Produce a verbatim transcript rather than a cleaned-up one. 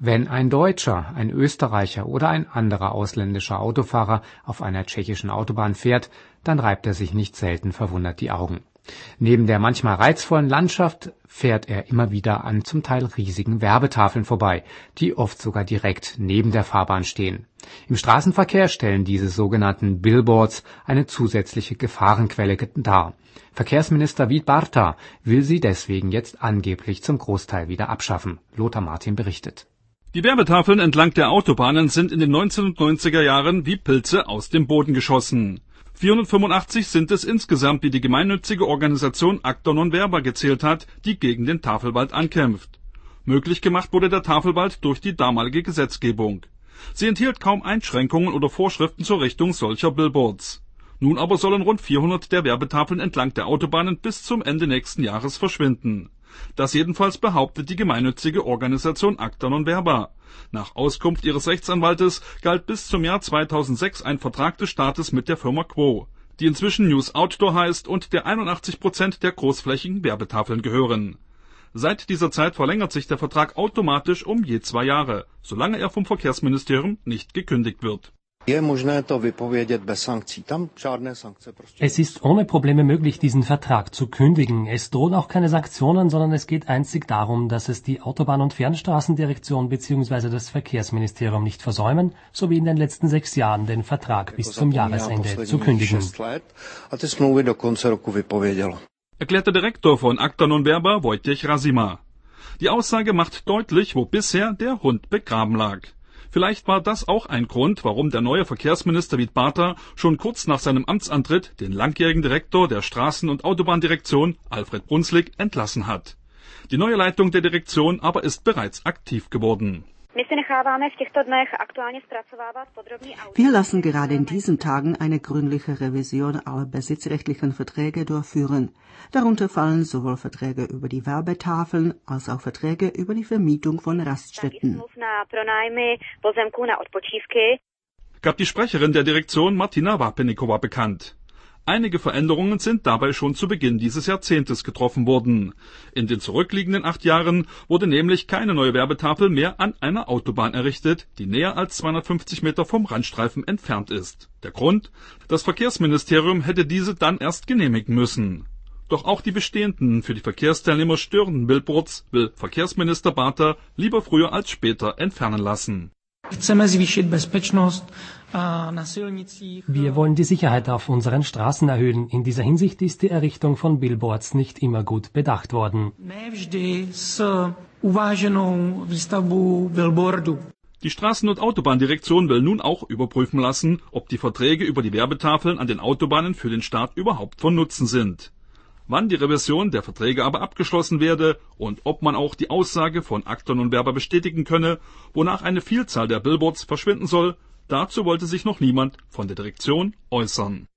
Wenn ein Deutscher, ein Österreicher oder ein anderer ausländischer Autofahrer auf einer tschechischen Autobahn fährt, dann reibt er sich nicht selten verwundert die Augen. Neben der manchmal reizvollen Landschaft fährt er immer wieder an zum Teil riesigen Werbetafeln vorbei, die oft sogar direkt neben der Fahrbahn stehen. Im Straßenverkehr stellen diese sogenannten Billboards eine zusätzliche Gefahrenquelle dar. Verkehrsminister Vít Barta will sie deswegen jetzt angeblich zum Großteil wieder abschaffen. Lothar Martin berichtet. Die Werbetafeln entlang der Autobahnen sind in den neunzehnhundertneunziger Jahren wie Pilze aus dem Boden geschossen. vierhundertfünfundachtzig sind es insgesamt, wie die gemeinnützige Organisation Acta non verba gezählt hat, die gegen den Tafelwald ankämpft. Möglich gemacht wurde der Tafelwald durch die damalige Gesetzgebung. Sie enthielt kaum Einschränkungen oder Vorschriften zur Richtung solcher Billboards. Nun aber sollen rund vierhundert der Werbetafeln entlang der Autobahnen bis zum Ende nächsten Jahres verschwinden. Das jedenfalls behauptet die gemeinnützige Organisation Acta non verba. Nach Auskunft ihres Rechtsanwaltes galt bis zum Jahr zweitausendsechs ein Vertrag des Staates mit der Firma Quo, die inzwischen News Outdoor heißt und der einundachtzig Prozent der großflächigen Werbetafeln gehören. Seit dieser Zeit verlängert sich der Vertrag automatisch um je zwei Jahre, solange er vom Verkehrsministerium nicht gekündigt wird. Es ist ohne Probleme möglich, diesen Vertrag zu kündigen. Es drohen auch keine Sanktionen, sondern es geht einzig darum, dass es die Autobahn- und Fernstraßendirektion bzw. das Verkehrsministerium nicht versäumen, so wie in den letzten sechs Jahren den Vertrag bis zum Jahresende zu kündigen. Erklärt der Direktor von Acta non verba, Wojciech Rasima. Die Aussage macht deutlich, wo bisher der Hund begraben lag. Vielleicht war das auch ein Grund, warum der neue Verkehrsminister Vít Barta schon kurz nach seinem Amtsantritt den langjährigen Direktor der Straßen- und Autobahndirektion, Alfred Brunslik, entlassen hat. Die neue Leitung der Direktion aber ist bereits aktiv geworden. Wir lassen gerade in diesen Tagen eine gründliche Revision aller besitzrechtlichen Verträge durchführen. Darunter fallen sowohl Verträge über die Werbetafeln als auch Verträge über die Vermietung von Raststätten. Gab die Sprecherin der Direktion Martina Vápeníková bekannt. Einige Veränderungen sind dabei schon zu Beginn dieses Jahrzehntes getroffen worden. In den zurückliegenden acht Jahren wurde nämlich keine neue Werbetafel mehr an einer Autobahn errichtet, die näher als zweihundertfünfzig Meter vom Randstreifen entfernt ist. Der Grund? Das Verkehrsministerium hätte diese dann erst genehmigen müssen. Doch auch die bestehenden, für die Verkehrsteilnehmer störenden Billboards will Verkehrsminister Barta lieber früher als später entfernen lassen. Wir wollen die Sicherheit auf unseren Straßen erhöhen. In dieser Hinsicht ist die Errichtung von Billboards nicht immer gut bedacht worden. Die Straßen- und Autobahndirektion will nun auch überprüfen lassen, ob die Verträge über die Werbetafeln an den Autobahnen für den Staat überhaupt von Nutzen sind. Wann die Revision der Verträge aber abgeschlossen werde und ob man auch die Aussage von Acta non verba bestätigen könne, wonach eine Vielzahl der Billboards verschwinden soll, dazu wollte sich noch niemand von der Direktion äußern.